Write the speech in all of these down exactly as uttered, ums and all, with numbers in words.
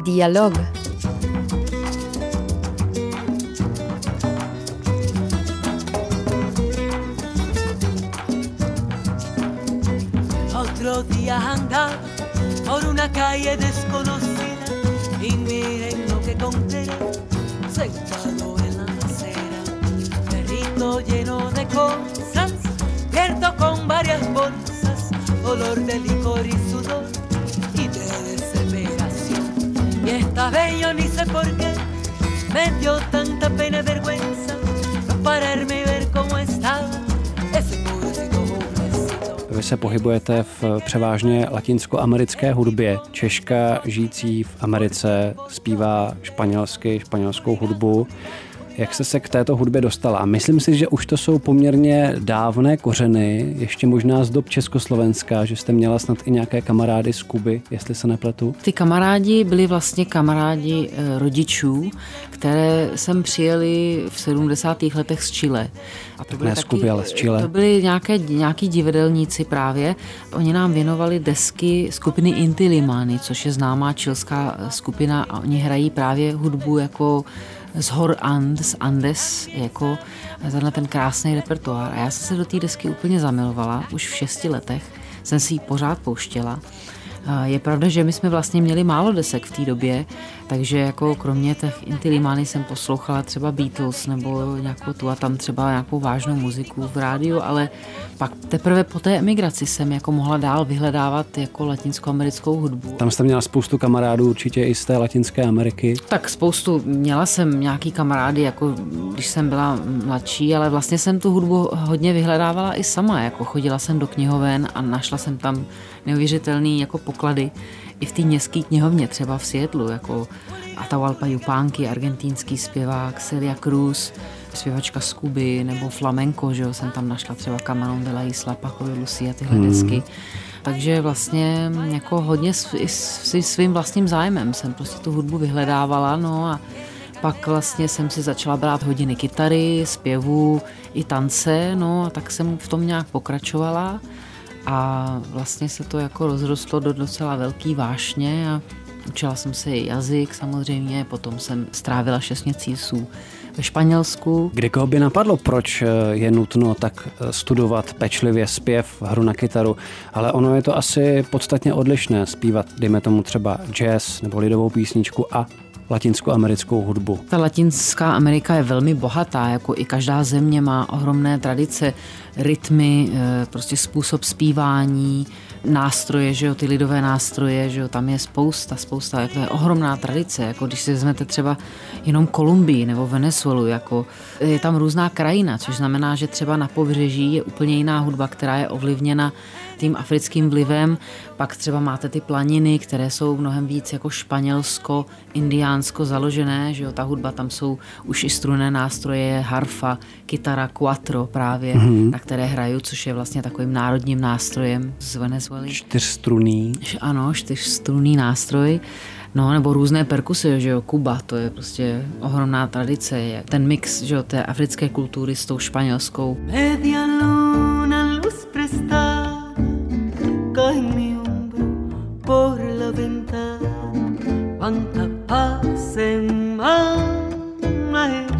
Dialog. Otro día andaba por una calle desconocida y miren lo que encontré sentado en la acera, perrito lleno de cosas, cierto con varias bolsas, olor de licor y sudor y de desesperación. Y esta vez yo ni sé por qué me dio tanta pena y vergüenza no pararme y ver cómo estaba ese pobrecito pobrecito. Vy se pohybujete v převážně latinskoamerické hudbě. Češka žijící v Americe zpívá španělsky, španělskou hudbu. Jak jste se k této hudbě dostala? Myslím si, že už to jsou poměrně dávné kořeny, ještě možná z dob Československa, že jste měla snad i nějaké kamarády z Kuby, jestli se nepletu. Ty kamarádi byli vlastně kamarádi rodičů, které sem přijeli v sedmdesátých letech z Chile. A to tak ne z Kuby, ale z Chile. To byli nějaké, nějaký divadelníci právě. Oni nám věnovali desky skupiny Inti Limani, což je známá chilská skupina a oni hrají právě hudbu jako z hor Andes, Andes, jako tenhle ten krásný repertoár. A já jsem se do té desky úplně zamilovala, už v šesti letech jsem si ji pořád pouštěla. Je pravda, že my jsme vlastně měli málo desek v té době, takže jako kromě těch Inti Limani jsem poslouchala třeba Beatles nebo nějakou tu a tam třeba nějakou vážnou muziku v rádiu, ale pak teprve po té emigraci jsem jako mohla dál vyhledávat jako latinskoamerickou hudbu. Tam jste měla spoustu kamarádů určitě i z té Latinské Ameriky. Tak spoustu, měla jsem nějaký kamarády, jako když jsem byla mladší, ale vlastně jsem tu hudbu hodně vyhledávala i sama, jako chodila jsem do knihoven a našla jsem tam neuvěřitelný jako poklady i v té městské knihovně, třeba v Seattlu, jako Atahualpa Yupanqui, argentinský zpěvák, Celia Cruz, zpěvačka z Kuby, nebo flamenco, že jo, jsem tam našla třeba Camarón de la Isla, Paco de Lucia, tyhle hmm. desky. Takže vlastně jako hodně s svým vlastním zájmem jsem prostě tu hudbu vyhledávala, no a pak vlastně jsem si začala brát hodiny kytary, zpěvu i tance, no a tak jsem v tom nějak pokračovala. A vlastně se to jako rozrostlo do docela velký vášně a učila jsem se i jazyk samozřejmě, potom jsem strávila šest měsíců ve Španělsku. Kdy koho by napadlo, proč je nutno tak studovat pečlivě zpěv, hru na kytaru, ale ono je to asi podstatně odlišné zpívat, dejme tomu třeba jazz nebo lidovou písničku a latinskoamerickou hudbu. Ta Latinská Amerika je velmi bohatá, jako i každá země má ohromné tradice, rytmy, prostě způsob zpívání, nástroje, že jo, ty lidové nástroje, že jo, tam je spousta, spousta, to je ohromná tradice, jako když si vezmete třeba jenom Kolumbii nebo Venezuelu, jako je tam různá krajina, což znamená, že třeba na pobřeží je úplně jiná hudba, která je ovlivněna tím africkým vlivem, pak třeba máte ty planiny, které jsou mnohem víc jako španělsko, indiánsko založené, že jo, ta hudba, tam jsou už i strunné nástroje, harfa, kytara, cuatro právě, mm-hmm. na které hraju, což je vlastně takovým národním nástrojem z Venezuely. Čtyřstrunný. Ano, čtyřstrunný nástroj. No, nebo různé perkusy, že jo, Kuba, to je prostě ohromná tradice, je ten mix, že jo, té africké kultury s tou španělskou. Media luna luz presta, cae mi hombro por la ventana, cuanta paz emana ella.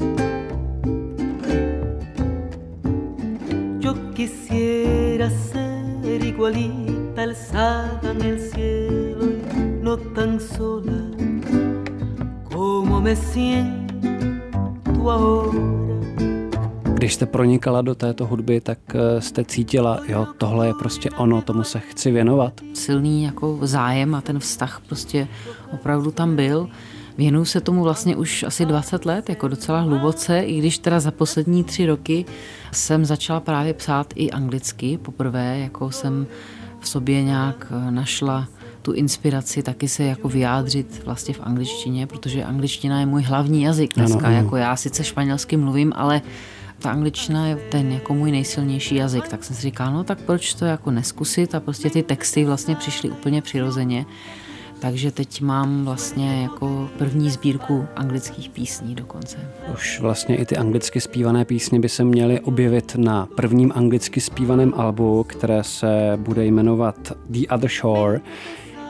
Yo quisiera ser igualita alzada en el cielo, no tan sola como me siento ahora. Když jste pronikala do této hudby, tak jste cítila, jo, tohle je prostě ono, tomu se chci věnovat. Silný jako zájem a ten vztah prostě opravdu tam byl. Věnuju se tomu vlastně už asi dvacet let, jako docela hluboce, i když teda za poslední tři roky jsem začala právě psát i anglicky poprvé, jako jsem v sobě nějak našla tu inspiraci taky se jako vyjádřit vlastně v angličtině, protože angličtina je můj hlavní jazyk dneska, ano, ano. Jako já sice španělsky mluvím, ale ta angličtina je ten jako můj nejsilnější jazyk, tak jsem si říkala, no tak proč to jako neskusit a prostě ty texty vlastně přišly úplně přirozeně. Takže teď mám vlastně jako první sbírku anglických písní dokonce. Už vlastně i ty anglicky zpívané písně by se měly objevit na prvním anglicky zpívaném albu, které se bude jmenovat The Other Shore.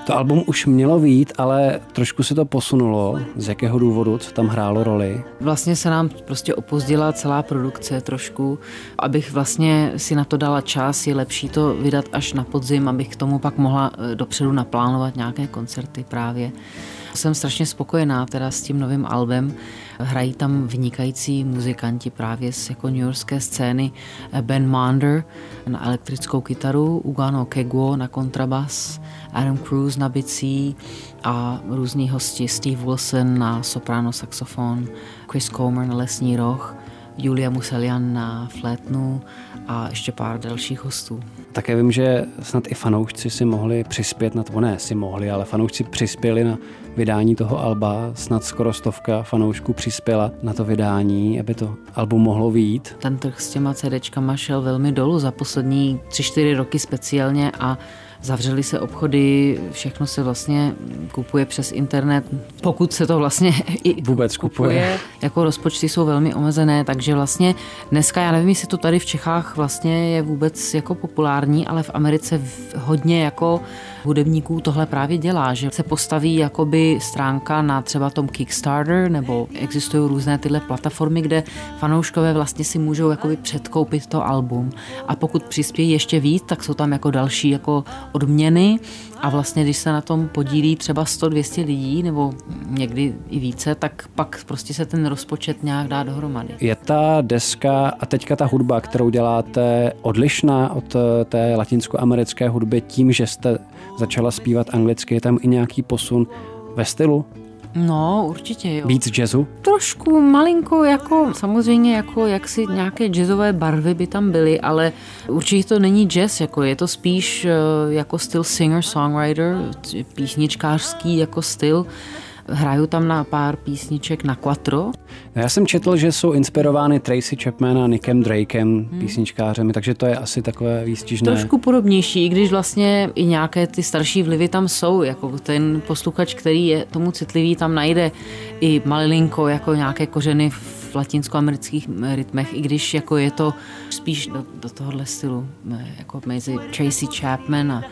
To album už mělo vít, ale trošku se to posunulo. Z jakého důvodu, co tam hrálo roli? Vlastně se nám prostě opozdila celá produkce trošku. Abych vlastně si na to dala čas, je lepší to vydat až na podzim, abych k tomu pak mohla dopředu naplánovat nějaké koncerty právě. Jsem strašně spokojená teda s tím novým albem. Hrají tam vynikající muzikanti právě z jako newyorské scény. Ben Maunder na elektrickou kytaru, Ugano Kegwo na kontrabas, Adam Cruz na bicí a různí hosti, Steve Wilson na soprano saxofon, Chris Comer na lesní roh, Julia Muselian na flétnu a ještě pár dalších hostů. Také vím, že snad i fanoušci si mohli přispět na to, ne si mohli, ale fanoušci přispěli na vydání toho alba, snad skoro stovka fanoušků přispěla na to vydání, aby to album mohlo vyjít. Ten trh s těma CDčkama šel velmi dolů za poslední tři, čtyři roky speciálně a zavřely se obchody, všechno se vlastně kupuje přes internet, pokud se to vlastně i vůbec kupuje. kupuje. Jako rozpočty jsou velmi omezené, takže vlastně dneska, já nevím, jestli to tady v Čechách vlastně je vůbec jako populární, ale v Americe hodně jako hudebníků tohle právě dělá, že se postaví jakoby stránka na třeba tom Kickstarter, nebo existují různé tyhle platformy, kde fanouškové vlastně si můžou jakoby předkoupit to album. A pokud přispějí ještě víc, tak jsou tam jako další jako odměny a vlastně, když se na tom podílí třeba sto dvě stě lidí, nebo někdy i více, tak pak prostě se ten rozpočet nějak dá dohromady. Je ta deska a teďka ta hudba, kterou děláte, odlišná od té latinskoamerické hudby tím, že jste začala zpívat anglicky? Je tam i nějaký posun ve stylu? No, určitě jo. Víc jazzu? Trošku malinko, jako samozřejmě jako jaksi nějaké jazzové barvy by tam byly, ale určitě to není jazz, jako je to spíš jako styl singer-songwriter, písničkářský jako styl. Hraju tam na pár písniček na quattro. Já jsem četl, že jsou inspirovány Tracy Chapman a Nickem Drakem, hmm. písničkářemi, takže to je asi takové výstižné. Trošku podobnější, i když vlastně i nějaké ty starší vlivy tam jsou, jako ten posluchač, který je tomu citlivý, tam najde i malinko jako nějaké kořeny v latinskoamerických rytmech, i když jako je to spíš do, do tohohle stylu, jako mezi Tracy Chapman a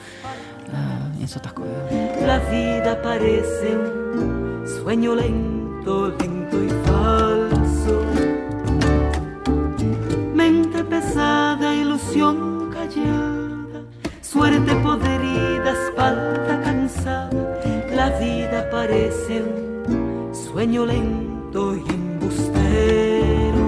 uh, něco takového. La vida parece sueño lento, lento y falso. Mente pesada, ilusión callada, suerte podrida, espalda cansada. La vida parece un sueño lento y embustero.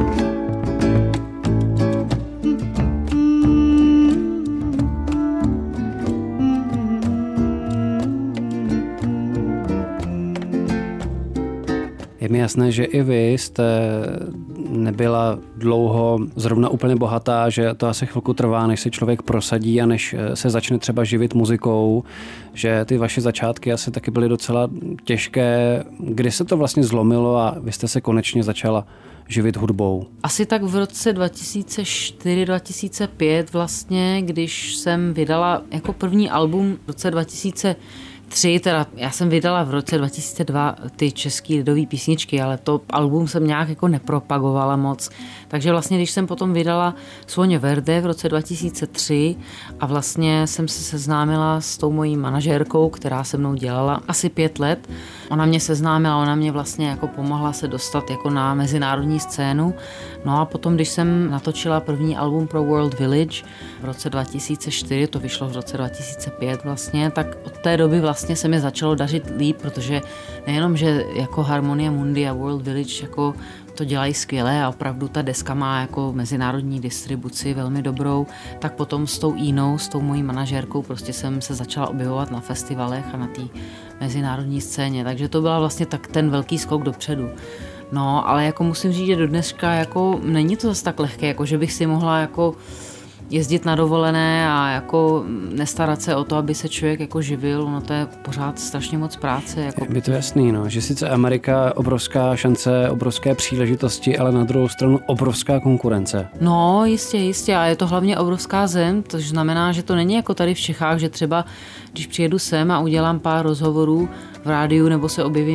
Je mi jasné, že i vy jste nebyla dlouho zrovna úplně bohatá, že to asi chvilku trvá, než se člověk prosadí a než se začne třeba živit muzikou, že ty vaše začátky asi taky byly docela těžké. Kdy se to vlastně zlomilo a vy jste se konečně začala živit hudbou? Asi tak v roce dva tisíce čtyři dva tisíce pět vlastně, když jsem vydala jako první album v roce dva tisíce tři, teda já jsem vydala v roce dva tisíce dva ty český lidový písničky, ale to album jsem nějak jako nepropagovala moc. Takže vlastně, když jsem potom vydala Sueño Verde v roce dva tisíce tři a vlastně jsem se seznámila s tou mojí manažérkou, která se mnou dělala asi pět let. Ona mě seznámila, ona mě vlastně jako pomohla se dostat jako na mezinárodní scénu. No a potom, když jsem natočila první album pro World Village v roce dva tisíce čtyři, to vyšlo v roce dva tisíce pět vlastně, tak od té doby vlastně se mi začalo dařit líp, protože nejenom, že jako Harmonia Mundi a World Village jako to dělají skvěle a opravdu ta deska má jako mezinárodní distribuci velmi dobrou, tak potom s tou Inou, s tou mojí manažérkou prostě jsem se začala objevovat na festivalech a na té mezinárodní scéně, takže to byla vlastně tak ten velký skok dopředu. No, ale jako musím říct, že do dneška jako není to zase tak lehké, jako že bych si mohla jako jezdit na dovolené a jako nestarat se o to, aby se člověk jako živil, no to je pořád strašně moc práce. Jako. Je to jasný, no, že sice Amerika obrovská šance, obrovské příležitosti, ale na druhou stranu obrovská konkurence. No, jistě, jistě, a je to hlavně obrovská zem, to znamená, že to není jako tady v Čechách, že třeba když přijedu sem a udělám pár rozhovorů v rádiu nebo se objevím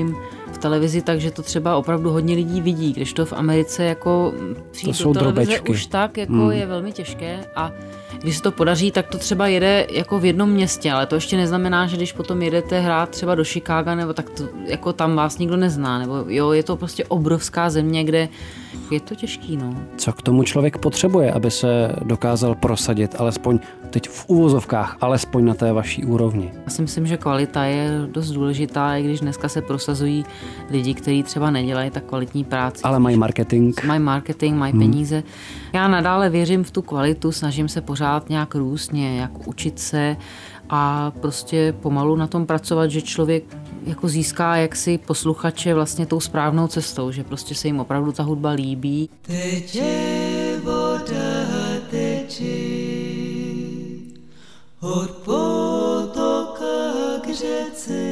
v televizi, takže to třeba opravdu hodně lidí vidí, když to v Americe jako přijít do televize drobečky. Už tak jako hmm. je velmi těžké a když se to podaří, tak to třeba jede jako v jednom městě, ale to ještě neznamená, že když potom jedete hrát třeba do Chicaga, nebo tak to, jako tam vás nikdo nezná, nebo jo, je to prostě obrovská země, kde je to těžký, no. Co k tomu člověk potřebuje, aby se dokázal prosadit, alespoň teď v uvozovkách, alespoň na té vaší úrovni? Já si myslím, že kvalita je dost důležitá, i když dneska se prosazují lidi, kteří třeba nedělají tak kvalitní práci. Ale mají marketing. Mají marketing, mají hmm. peníze. Já nadále věřím v tu kvalitu, snažím se pořád nějak růst, nějak učit se a prostě pomalu na tom pracovat, že člověk jako získá jaksi posluchače vlastně tou správnou cestou, že prostě se jim opravdu ta hudba líbí. Teče voda, teče od potoka k řece,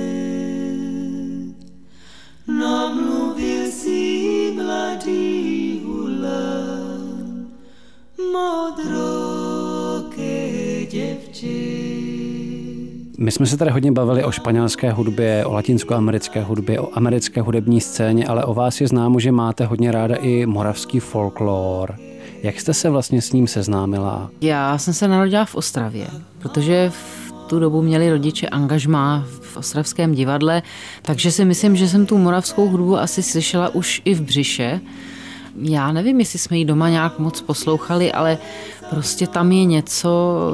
namluvil si mladý hulan, modroké děvče. My jsme se tady hodně bavili o španělské hudbě, o latinskoamerické hudbě, o americké hudební scéně, ale o vás je známo, že máte hodně ráda i moravský folklor. Jak jste se vlastně s ním seznámila? Já jsem se narodila v Ostravě, protože v tu dobu měli rodiče angažmá v ostravském divadle, takže si myslím, že jsem tu moravskou hudbu asi slyšela už i v břiše. Já nevím, jestli jsme ji doma nějak moc poslouchali, ale prostě tam je něco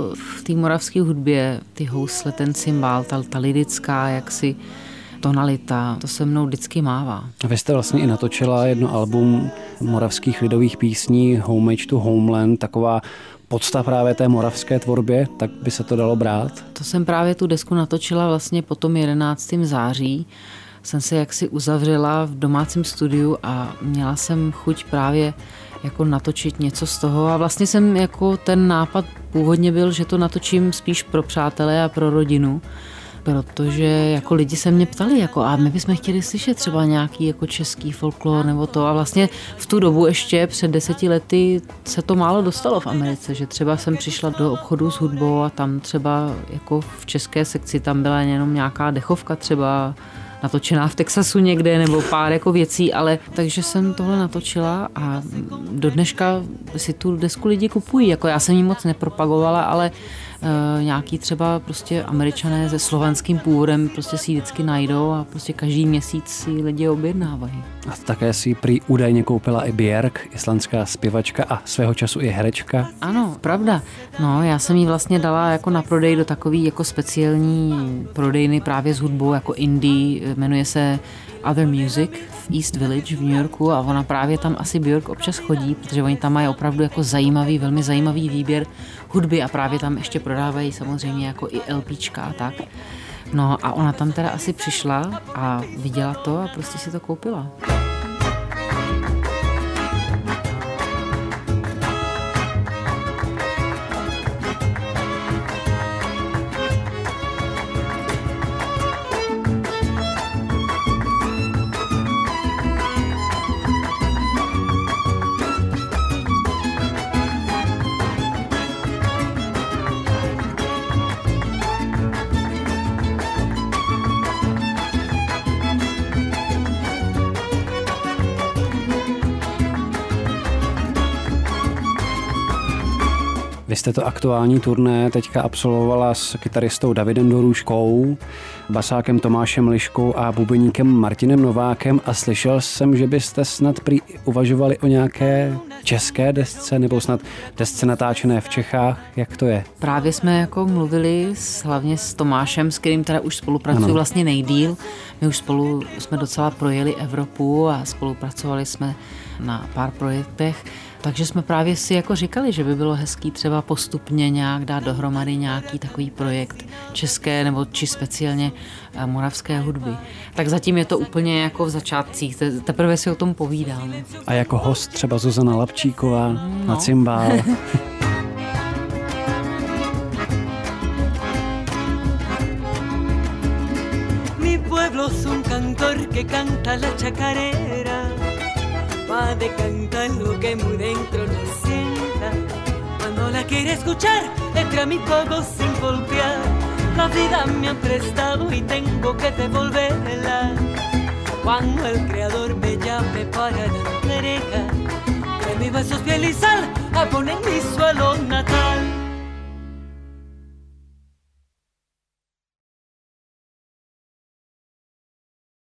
v té moravské hudbě, ty housle, ten cymbál, ta, ta lirická jaksi tonalita, to se mnou vždycky mává. Vy jste vlastně i natočila jedno album moravských lidových písní Homage to Homeland, taková podsta právě té moravské tvorbě, tak by se to dalo brát? To jsem právě tu desku natočila vlastně po tom jedenáctého září. Jsem se jaksi uzavřela v domácím studiu a měla jsem chuť právě jako natočit něco z toho a vlastně jsem jako ten nápad původně byl, že to natočím spíš pro přátelé a pro rodinu, protože jako lidi se mě ptali, jako a my bychom chtěli slyšet třeba nějaký jako český folklor nebo to a vlastně v tu dobu ještě před deseti lety se to málo dostalo v Americe, že třeba jsem přišla do obchodu s hudbou a tam třeba jako v české sekci tam byla jenom nějaká dechovka třeba natočená v Texasu někde, nebo pár jako věcí, ale takže jsem tohle natočila a do dneška si tu desku lidi kupují. Jako já jsem ji moc nepropagovala, ale uh, nějaký třeba prostě Američané se slovanským původem prostě si ji vždycky najdou a prostě každý měsíc si lidi objednávají. A také si prý údajně koupila i Björk, islandská zpěvačka a svého času i herečka. Ano, pravda. No, já jsem ji vlastně dala jako na prodej do takový jako speciální prodejny právě s hudbou jako indie, jmenuje se Other Music v East Village v New Yorku a ona právě tam asi Björk občas chodí, protože oni tam mají opravdu jako zajímavý, velmi zajímavý výběr hudby a právě tam ještě prodávají samozřejmě jako i LPčka a tak. No a ona tam teda asi přišla a viděla to a prostě si to koupila. Vy jste to aktuální turné teďka absolvovala s kytaristou Davidem Dorůškou, basákem Tomášem Liškou a bubeníkem Martinem Novákem a slyšel jsem, že byste snad prý uvažovali o nějaké české desce nebo snad desce natáčené v Čechách. Jak to je? Právě jsme jako mluvili s, hlavně s Tomášem, s kterým teda už spolupracuji vlastně nejdýl. My už spolu jsme docela projeli Evropu a spolupracovali jsme na pár projektech. Takže jsme právě si jako říkali, že by bylo hezký třeba postupně nějak dát dohromady nějaký takový projekt české nebo či speciálně moravské hudby. Tak zatím je to úplně jako v začátcích, teprve si o tom povídám. A jako host třeba Zuzana Lapčíková no. na cymbál. Mi pueblo es un cantor que canta la chacarera. Va de cantar lo que muy dentro lo sienta. Cuando la quiere escuchar, entra a mi fuego sin golpear. La vida me ha prestado y tengo que devolverla. cuando el creador me llame para la entrega de mis besos, piel y sal a poner mi suelo natal.